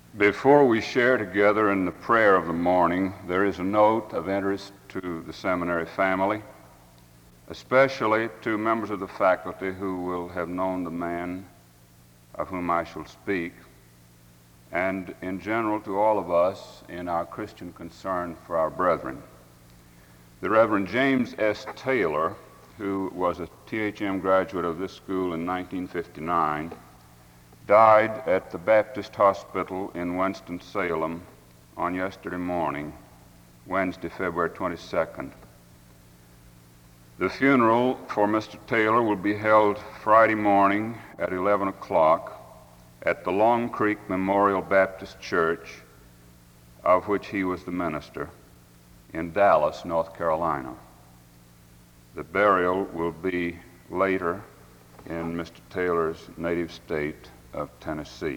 Before we share together in the prayer of the morning, there is a note of interest to the seminary family, especially to members of the faculty who will have known the man of whom I shall speak, and in general to all of us in our Christian concern for our brethren. The Reverend James S. Taylor, who was a THM graduate of this school in 1959, died at the Baptist Hospital in Winston-Salem on yesterday morning, Wednesday, February 22nd. The funeral for Mr. Taylor will be held Friday morning at 11 o'clock at the Long Creek Memorial Baptist Church, of which he was the minister, in Dallas, North Carolina. The burial will be later in Mr. Taylor's native state of Tennessee.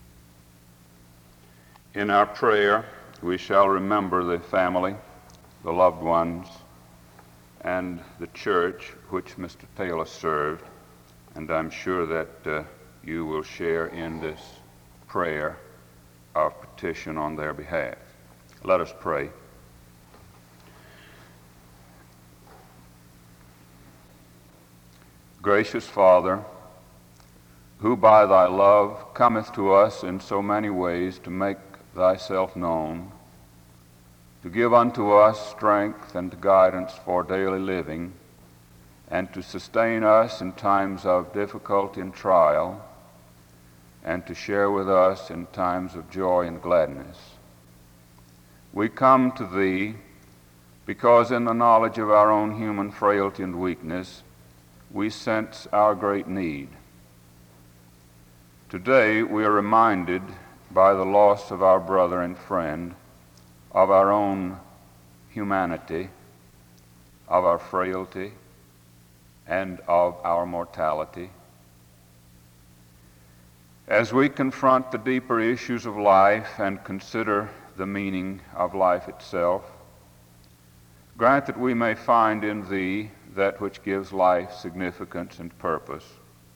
In our prayer, we shall remember the family, the loved ones, and the church which Mr. Taylor served, and I'm sure that you will share in this prayer of petition on their behalf. Let us pray. Gracious Father, who by thy love cometh to us in so many ways to make thyself known, to give unto us strength and guidance for daily living, and to sustain us in times of difficulty and trial, and to share with us in times of joy and gladness. We come to thee because in the knowledge of our own human frailty and weakness, we sense our great need. Today we are reminded by the loss of our brother and friend of our own humanity, of our frailty, and of our mortality. As we confront the deeper issues of life and consider the meaning of life itself, grant that we may find in thee that which gives life significance and purpose,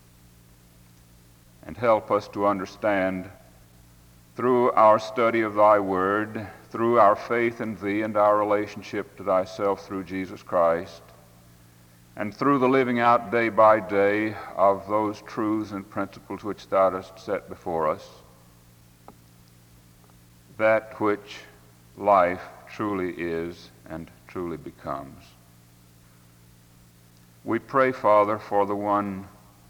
and help us to understand through our study of thy word, through our faith in thee and our relationship to thyself through Jesus Christ, and through the living out day by day of those truths and principles which thou dost set before us, that which life truly is and truly becomes. We pray, Father, for the one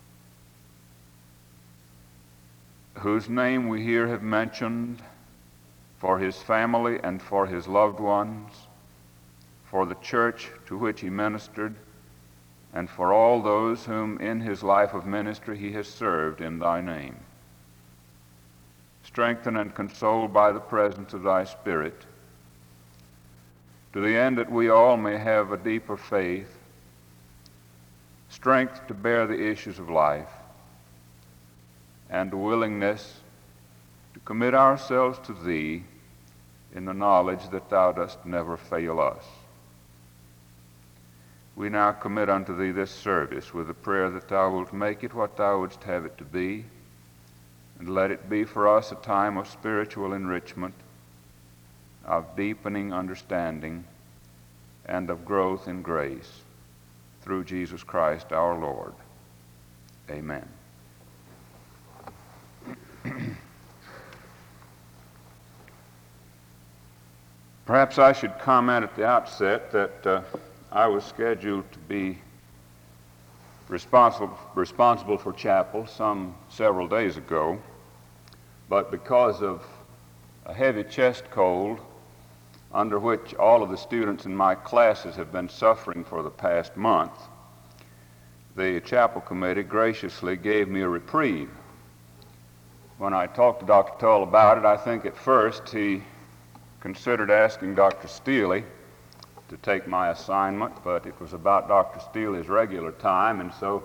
whose name we here have mentioned, for his family and for his loved ones, for the church to which he ministered, and for all those whom in his life of ministry he has served in thy name. Strengthen and console by the presence of thy Spirit, to the end that we all may have a deeper faith, strength to bear the issues of life, and a willingness to commit ourselves to thee in the knowledge that thou dost never fail us. We now commit unto thee this service with the prayer that thou wilt make it what thou wouldst have it to be, and let it be for us a time of spiritual enrichment, of deepening understanding, and of growth in grace, through Jesus Christ our Lord. Amen. Perhaps I should comment at the outset that I was scheduled to be responsible for chapel several days ago, but because of a heavy chest cold under which all of the students in my classes have been suffering for the past month, the chapel committee graciously gave me a reprieve. When I talked to Dr. Tull about it, I think at first he considered asking Dr. Steele to take my assignment, but it was about Dr. Steele's regular time, and so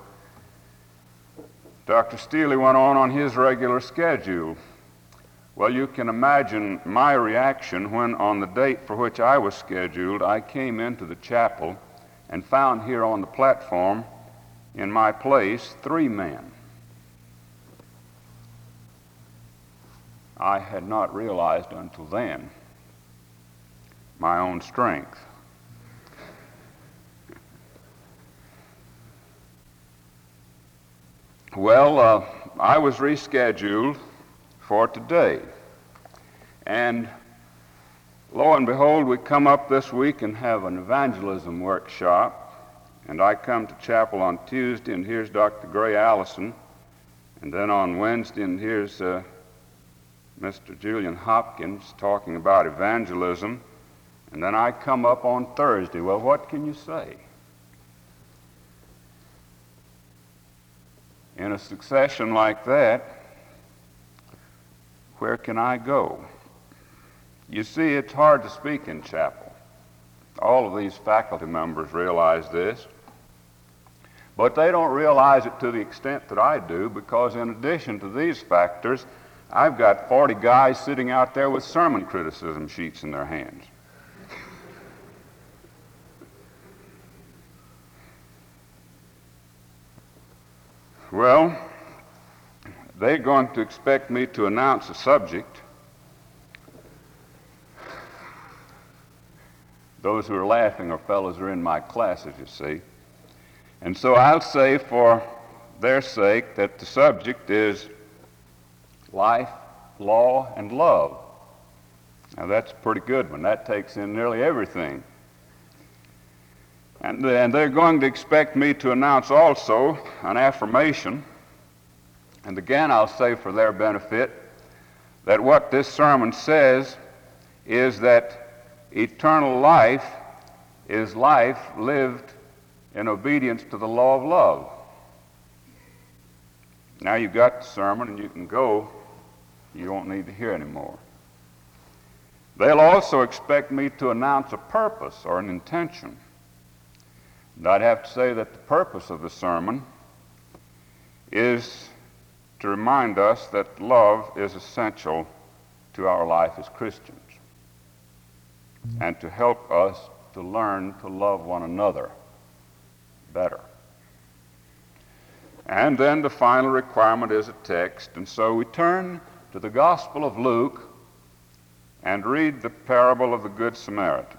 Dr. Steele went on his regular schedule. Well, you can imagine my reaction when on the date for which I was scheduled, I came into the chapel and found here on the platform in my place 3 men. I had not realized until then my own strength. Well, I was rescheduled for today, and lo and behold, we come up this week and have an evangelism workshop, and I come to chapel on Tuesday, and here's Dr. Gray Allison, and then on Wednesday, and here's Mr. Julian Hopkins talking about evangelism, and then I come up on Thursday. Well, what can you say? In a succession like that, where can I go? You see, it's hard to speak in chapel. All of these faculty members realize this, but they don't realize it to the extent that I do, because in addition to these factors, I've got 40 guys sitting out there with sermon criticism sheets in their hands. Well, they're going to expect me to announce a subject. Those who are laughing are fellows who are in my classes, you see. And so I'll say for their sake that the subject is life, law, and love. Now that's a pretty good one. That takes in nearly everything. And they're going to expect me to announce also an affirmation. And again, I'll say for their benefit that what this sermon says is that eternal life is life lived in obedience to the law of love. Now you've got the sermon and you can go. You won't need to hear anymore. They'll also expect me to announce a purpose or an intention. And I'd have to say that the purpose of the sermon is to remind us that love is essential to our life as Christians, and to help us to learn to love one another better. And then the final requirement is a text, and so we turn to the Gospel of Luke and read the parable of the Good Samaritan.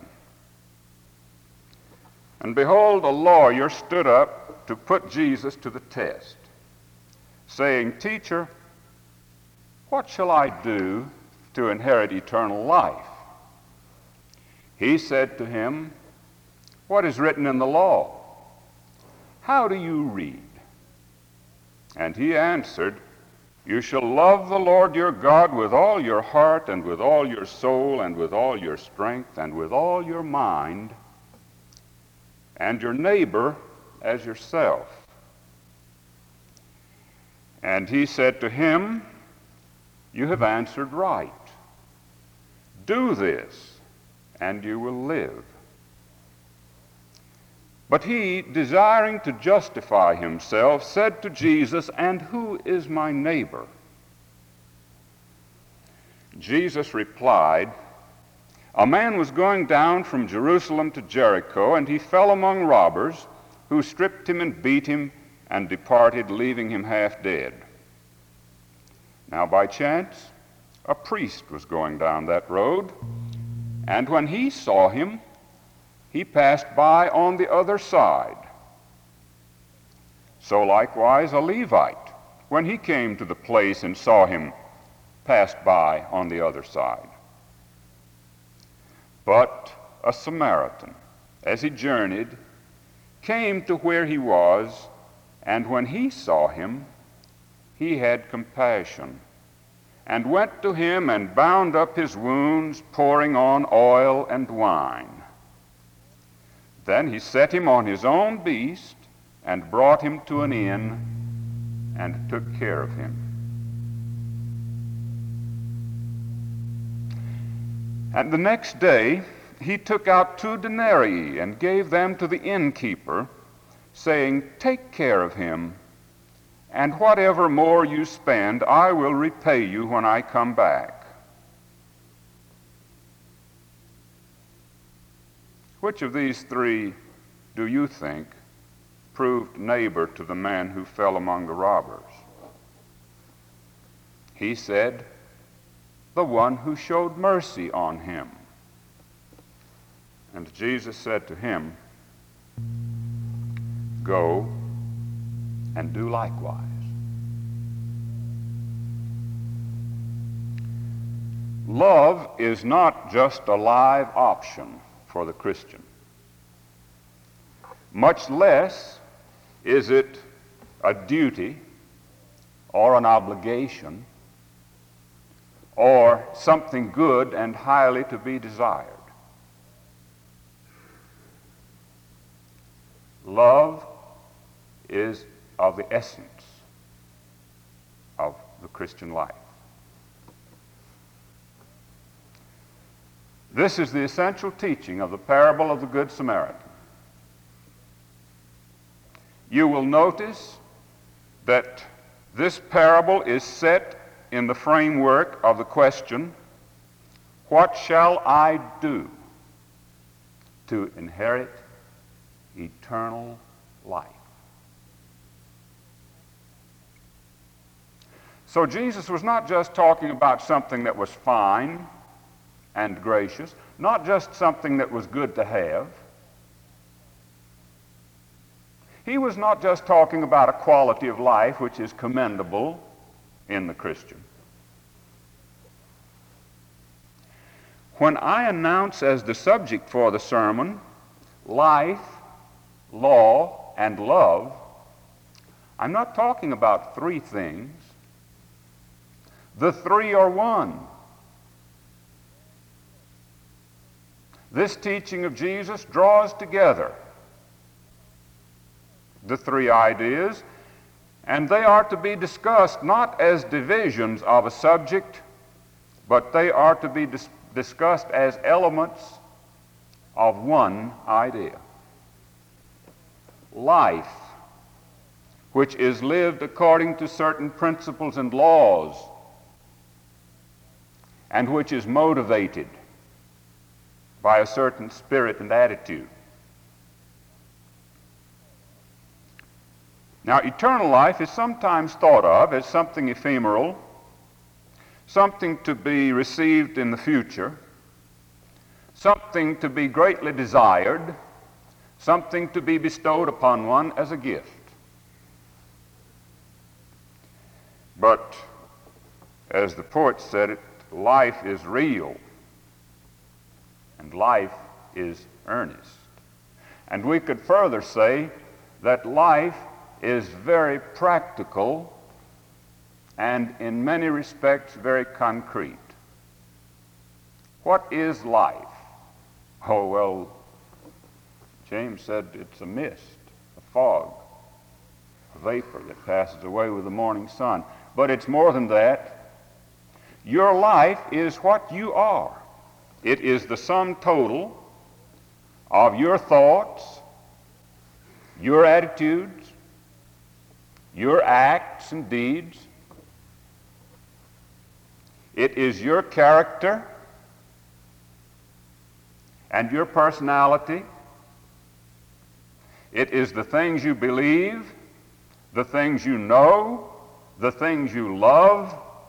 And behold, a lawyer stood up to put Jesus to the test, saying, "Teacher, what shall I do to inherit eternal life?" He said to him, "What is written in the law? How do you read?" And he answered, "You shall love the Lord your God with all your heart and with all your soul and with all your strength and with all your mind, and your neighbor as yourself." And he said to him, "You have answered right. Do this, and you will live." But he, desiring to justify himself, said to Jesus, "And who is my neighbor?" Jesus replied, "A man was going down from Jerusalem to Jericho, and he fell among robbers, who stripped him and beat him and departed, leaving him half dead. Now by chance, a priest was going down that road, and when he saw him, he passed by on the other side. So likewise a Levite, when he came to the place and saw him, passed by on the other side. But a Samaritan, as he journeyed, came to where he was, and when he saw him, he had compassion, and went to him and bound up his wounds, pouring on oil and wine. Then he set him on his own beast, and brought him to an inn, and took care of him. And the next day he took out 2 denarii and gave them to the innkeeper, saying, "Take care of him, and whatever more you spend, I will repay you when I come back." Which of these 3 do you think proved neighbor to the man who fell among the robbers? He said, the one who showed mercy on him. And Jesus said to him, Go and do likewise. Love is not just a live option for the Christian. Much less is it a duty or an obligation or something good and highly to be desired. Love is of the essence of the Christian life. This is the essential teaching of the parable of the Good Samaritan. You will notice that this parable is set in the framework of the question, what shall I do to inherit eternal life? So Jesus was not just talking about something that was fine and gracious, not just something that was good to have. He was not just talking about a quality of life which is commendable in the Christian. When I announce as the subject for the sermon, life, law, and love, I'm not talking about three things. The three are one. This teaching of Jesus draws together the three ideas, and they are to be discussed not as divisions of a subject, but they are to be discussed as elements of one idea. Life, which is lived according to certain principles and laws, and which is motivated by a certain spirit and attitude. Now, eternal life is sometimes thought of as something ephemeral, something to be received in the future, something to be greatly desired, something to be bestowed upon one as a gift. But, as the poet said it, life is real, and life is earnest. And we could further say that life is very practical and in many respects very concrete. What is life? Oh, well, James said it's a mist, a fog, a vapor that passes away with the morning sun. But it's more than that. Your life is what you are. It is the sum total of your thoughts, your attitudes, your acts and deeds. It is your character and your personality. It is the things you believe, the things you know, the things you love.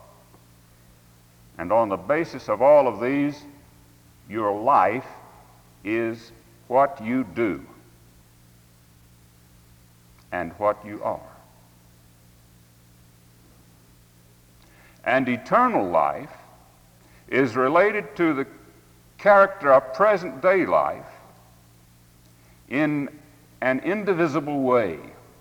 And on the basis of all of these, your life is what you do and what you are. And eternal life is related to the character of present day life in an indivisible way.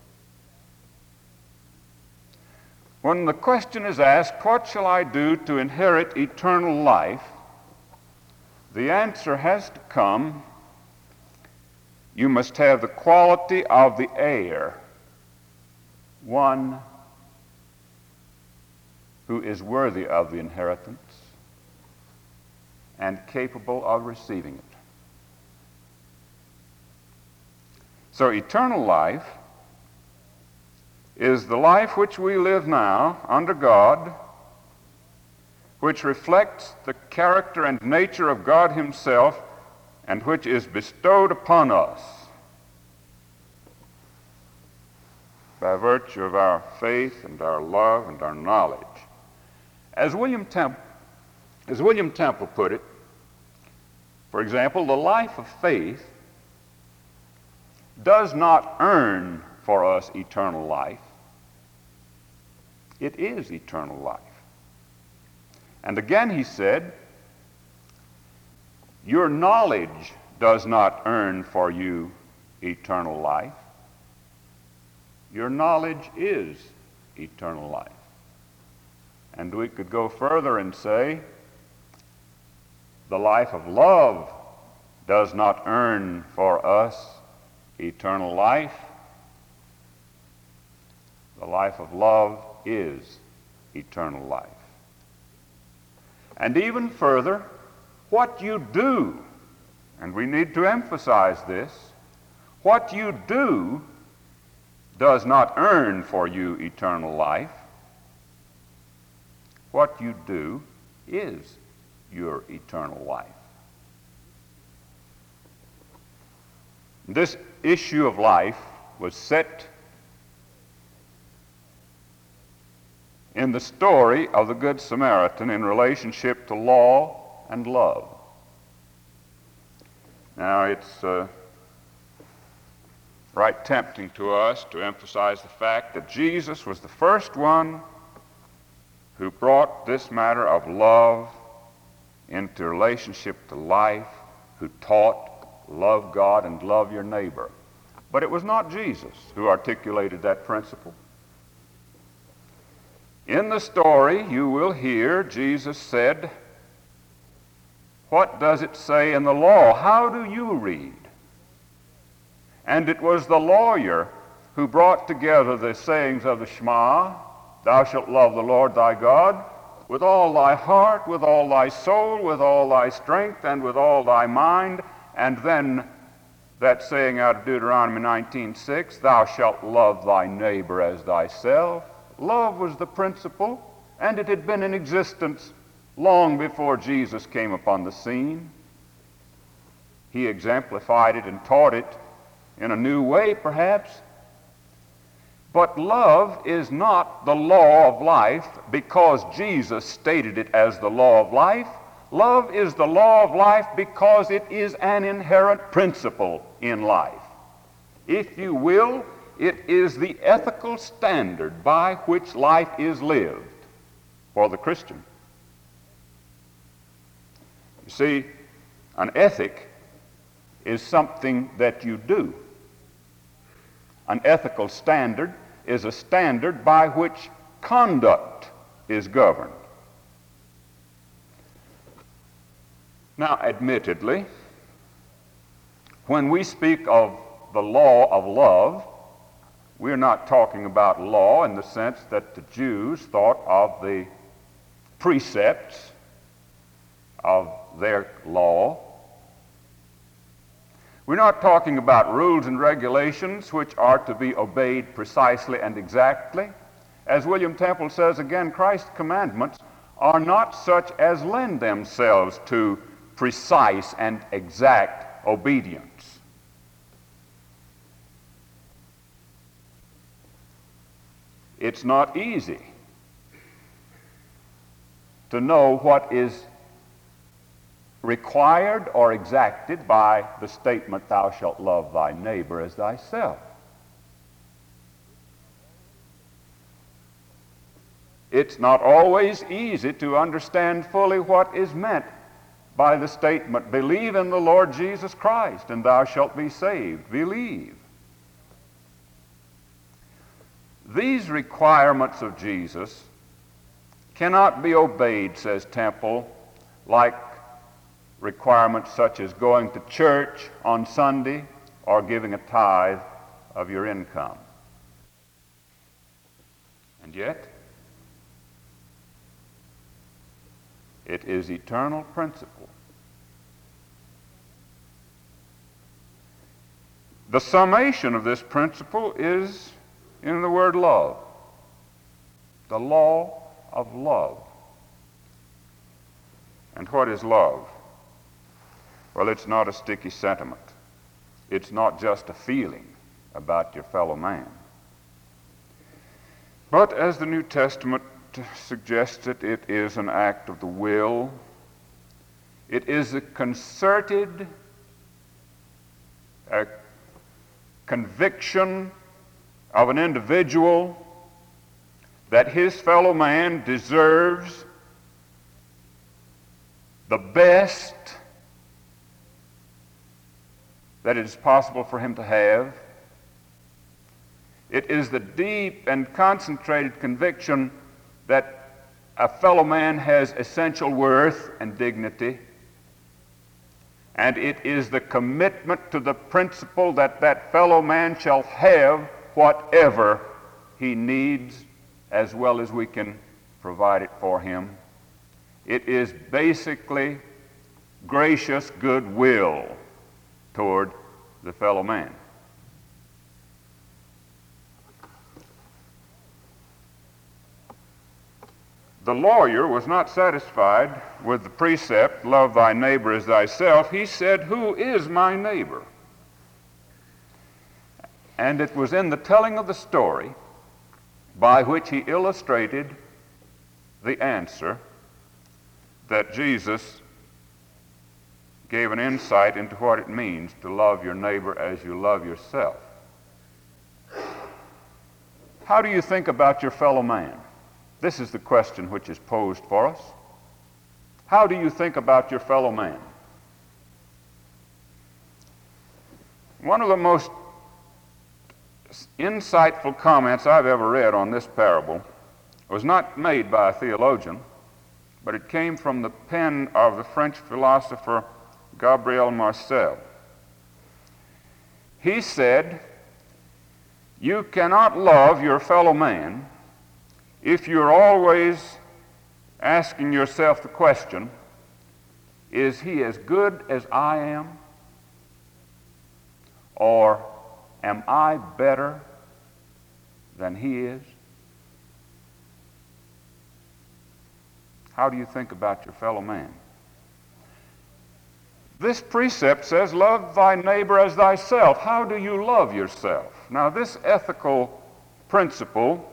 When the question is asked, what shall I do to inherit eternal life? The answer has to come, you must have the quality of the heir, one who is worthy of the inheritance and capable of receiving it. So eternal life is the life which we live now under God, which reflects the character and nature of God Himself, and which is bestowed upon us by virtue of our faith and our love and our knowledge. As William Temple As William Temple put it, for example, the life of faith does not earn for us eternal life. It is eternal life. And again he said, your knowledge does not earn for you eternal life. Your knowledge is eternal life. And we could go further and say, the life of love does not earn for us eternal life. The life of love is eternal life. And even further, what you do, and we need to emphasize this, what you do does not earn for you eternal life. What you do is your eternal life. This issue of life was set in the story of the Good Samaritan in relationship to law and love. Now, it's right tempting to us to emphasize the fact that Jesus was the first one who brought this matter of love into relationship to life, who taught love God and love your neighbor. But it was not Jesus who articulated that principle. In the story, you will hear Jesus said, "What does it say in the law? How do you read?" And it was the lawyer who brought together the sayings of the Shema, "Thou shalt love the Lord thy God with all thy heart, with all thy soul, with all thy strength, and with all thy mind." And then that saying out of Deuteronomy 19:6, "Thou shalt love thy neighbor as thyself." Love was the principle, and it had been in existence long before Jesus came upon the scene. He exemplified it and taught it in a new way, perhaps. But love is not the law of life because Jesus stated it as the law of life. Love is the law of life because it is an inherent principle in life. If you will, it is the ethical standard by which life is lived for the Christian. You see, an ethic is something that you do. An ethical standard is a standard by which conduct is governed. Now, admittedly, when we speak of the law of love, we're not talking about law in the sense that the Jews thought of the precepts of their law. We're not talking about rules and regulations which are to be obeyed precisely and exactly. As William Temple says again, Christ's commandments are not such as lend themselves to precise and exact obedience. It's not easy to know what is required or exacted by the statement, "Thou shalt love thy neighbor as thyself." It's not always easy to understand fully what is meant by the statement, "Believe in the Lord Jesus Christ and thou shalt be saved." Believe. These requirements of Jesus cannot be obeyed, says Temple, like requirements such as going to church on Sunday or giving a tithe of your income. And yet, it is eternal principle. The summation of this principle is in the word love. The law of love. And what is love? Well, it's not a sticky sentiment. It's not just a feeling about your fellow man. But as the New Testament suggests it, it is an act of the will, It is a concerted conviction of an individual that his fellow man deserves the best that it is possible for him to have. It is the deep and concentrated conviction that a fellow man has essential worth and dignity. And it is the commitment to the principle that that fellow man shall have whatever he needs as well as we can provide it for him. It is basically gracious goodwill toward the fellow man. The lawyer was not satisfied with the precept, love thy neighbor as thyself. He said, who is my neighbor? And it was in the telling of the story by which he illustrated the answer that Jesus gave an insight into what it means to love your neighbor as you love yourself. How do you think about your fellow man? This is the question which is posed for us. How do you think about your fellow man? One of the most insightful comments I've ever read on this parable was not made by a theologian, but it came from the pen of the French philosopher Gabriel Marcel. He said, you cannot love your fellow man if you're always asking yourself the question, is he as good as I am? Or am I better than he is? How do you think about your fellow man? This precept says, love thy neighbor as thyself. How do you love yourself? Now, this ethical principle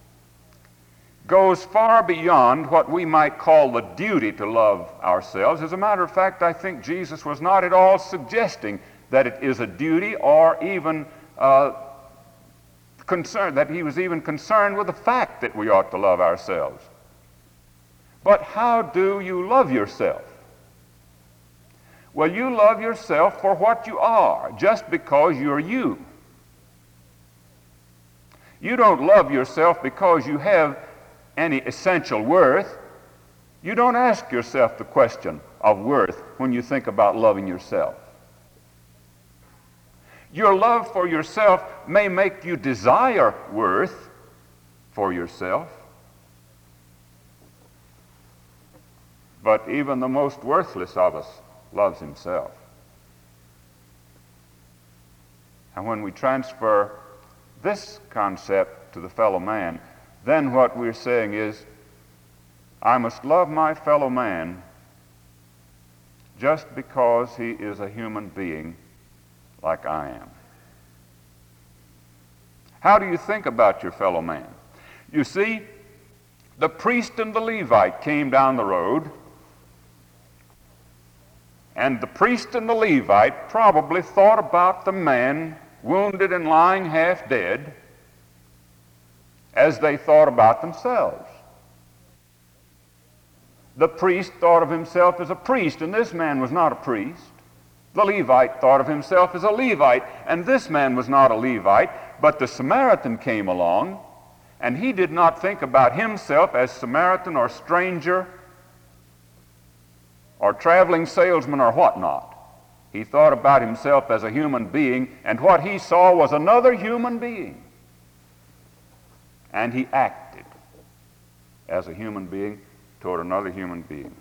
goes far beyond what we might call the duty to love ourselves. As a matter of fact, I think Jesus was not at all suggesting that it is a duty or even concerned, that he was even concerned with the fact that we ought to love ourselves. But how do you love yourself? Well, you love yourself for what you are, just because you're you. You don't love yourself because you have any essential worth. You don't ask yourself the question of worth when you think about loving yourself. Your love for yourself may make you desire worth for yourself, but even the most worthless of us loves himself. And when we transfer this concept to the fellow man, then what we're saying is, I must love my fellow man just because he is a human being like I am. How do you think about your fellow man? You see, the priest and the Levite came down the road, and the priest and the Levite probably thought about the man wounded and lying half dead as they thought about themselves. The priest thought of himself as a priest, and this man was not a priest. The Levite thought of himself as a Levite, and this man was not a Levite. But the Samaritan came along, and he did not think about himself as Samaritan or stranger or traveling salesman or whatnot. He thought about himself as a human being, and what he saw was another human being. And he acted as a human being toward another human being.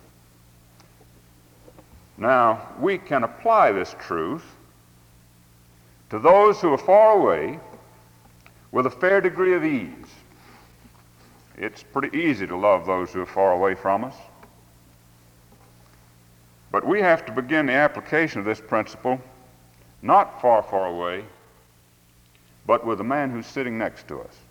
Now, we can apply this truth to those who are far away with a fair degree of ease. It's pretty easy to love those who are far away from us. But we have to begin the application of this principle not far, far away, but with the man who's sitting next to us.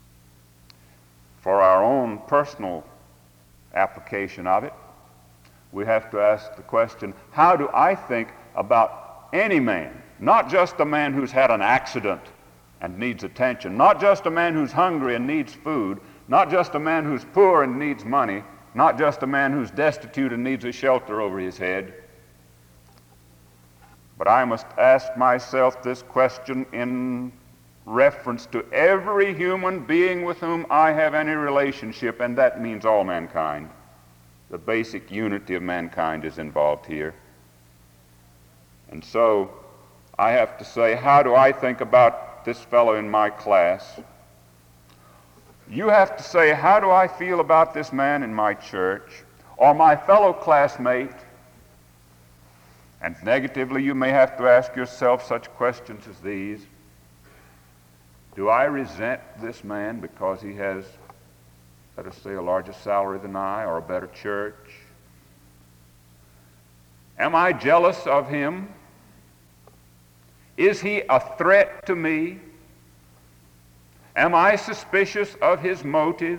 For our own personal application of it, we have to ask the question, how do I think about any man? Not just a man who's had an accident and needs attention, not just a man who's hungry and needs food, not just a man who's poor and needs money, not just a man who's destitute and needs a shelter over his head. But I must ask myself this question in reference to every human being with whom I have any relationship, and that means all mankind. The basic unity of mankind is involved here. And so I have to say, how do I think about this fellow in my class? You have to say, how do I feel about this man in my church or my fellow classmate? And negatively, you may have to ask yourself such questions as these. Do I resent this man because he has, let us say, a larger salary than I or a better church? Am I jealous of him? Is he a threat to me? Am I suspicious of his motive?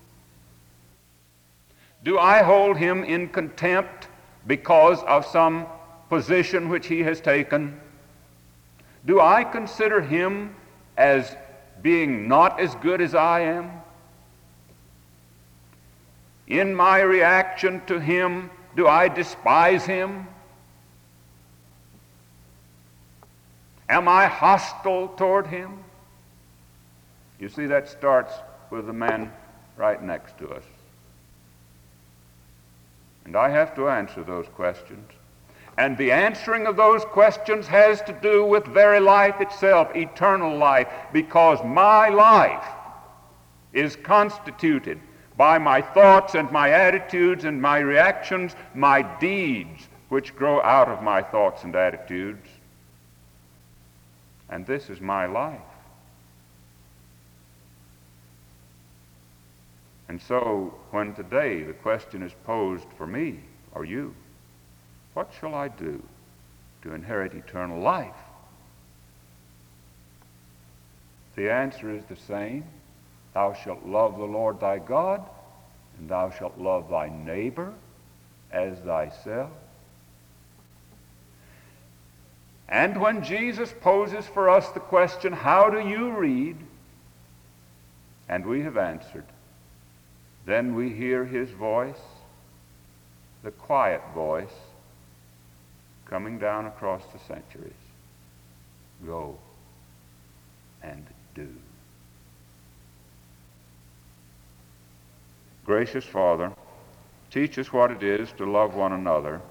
Do I hold him in contempt because of some position which he has taken? Do I consider him as being not as good as I am? In my reaction to him, do I despise him? Am I hostile toward him? You see, that starts with the man right next to us. And I have to answer those questions. And the answering of those questions has to do with very life itself, eternal life, because my life is constituted by my thoughts and my attitudes and my reactions, my deeds, which grow out of my thoughts and attitudes. And this is my life. And so, when today the question is posed for me or you, what shall I do to inherit eternal life? The answer is the same. Thou shalt love the Lord thy God, and thou shalt love thy neighbor as thyself. And when Jesus poses for us the question, how do you read? And we have answered, then we hear his voice, the quiet voice, coming down across the centuries. Go and do. Gracious Father, teach us what it is to love one another.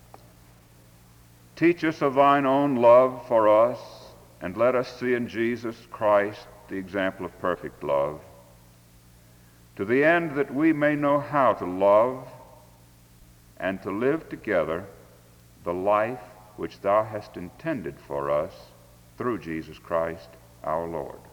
Teach us of thine own love for us, and let us see in Jesus Christ the example of perfect love, to the end that we may know how to love and to live together the life which thou hast intended for us through Jesus Christ our Lord.